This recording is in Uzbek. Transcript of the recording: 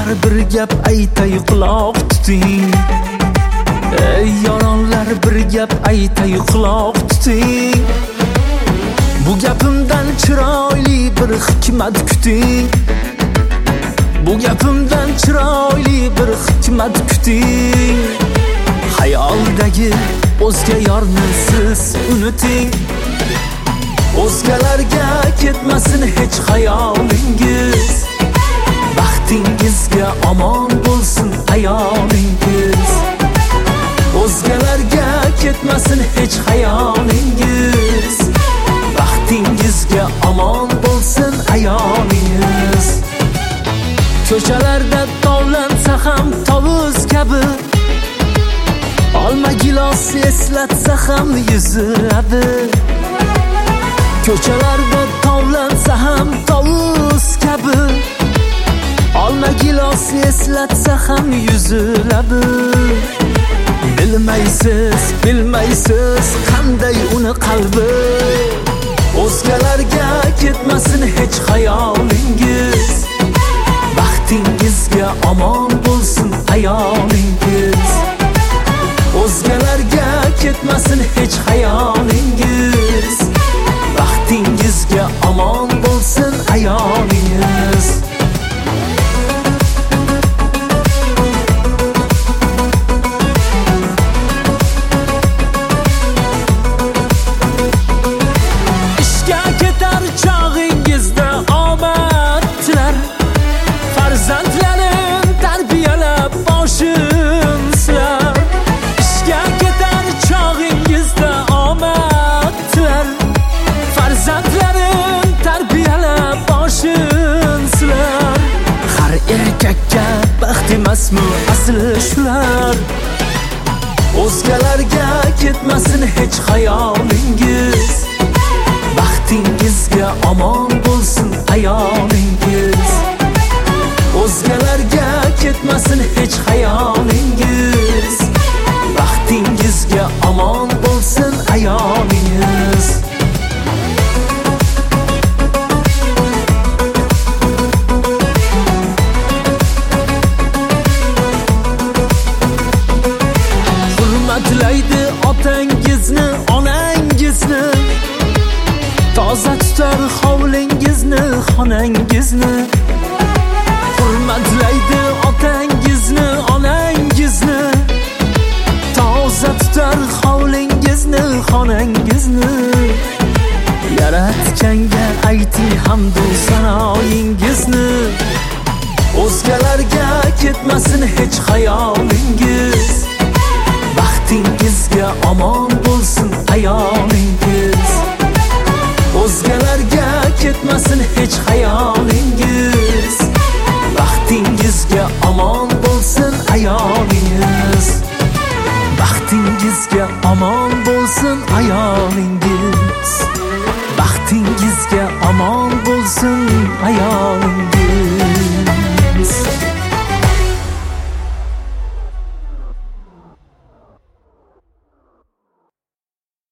yoronlar bir gap aytay quloq tuting. Ey yoronlar bir gap aytay quloq tuting. Bu gapimdan chiroyli bir hikmat kuting. Bu gapimdan chiroyli bir hikmat kuting. Hayoldagi o'zga yorni siz unuting. O'zgalarga ketmasin hech hayolingiz. Baxtingizga omon bo'lsin ayolingiz. O'zgalarga ketmasin hech hayolingiz. Baxtingizga omon bo'lsin ayolingiz. Ko'chalarda tovlansa ham tovuz kabi, olma gilos eslatsa ham yuziladi. Ko'chalarda tovlansa ham tovuz kabi, olma gilos eslatsa ham yuziladi. Bilmaysiz qanday uni qalbi. O'zgalarga ketmasin hech hayolingiz. Baxtingizga omon bo'lsin ayolingiz. O'zgalarga ketmasin hech hayolingiz. Baxtingizga omon bo'lsin ayolingiz. Ishga ketar chog'ingizda omad tilar. Farzandlarim tarbiyalab boshim silar. Ishga ketar chog'ingizda omad tilar. Farzandlarim tarbiyalab boshim silar. Har erkakka baxt emasmi asli shular. O'zgalarga ketmasin hech hayolingiz. Baxtingizga omon bo'lsin ayolingiz. O'zgalarga ketmasin hech hayolingiz. Baxtingizga omon bo'lsin ayolingiz. Hurmatlaydi otangizni, onangizni. Toza tutar hovlingizni, xonangizni. Hurmatlaydi otangizni, onangizni. Toza tutar hovlingizni, xonangizni. Yaratganga ayting hamdu sanoyingizni. O'zgalarga ketmasin hech hayolingiz. Baxtingizga omon bo'lsin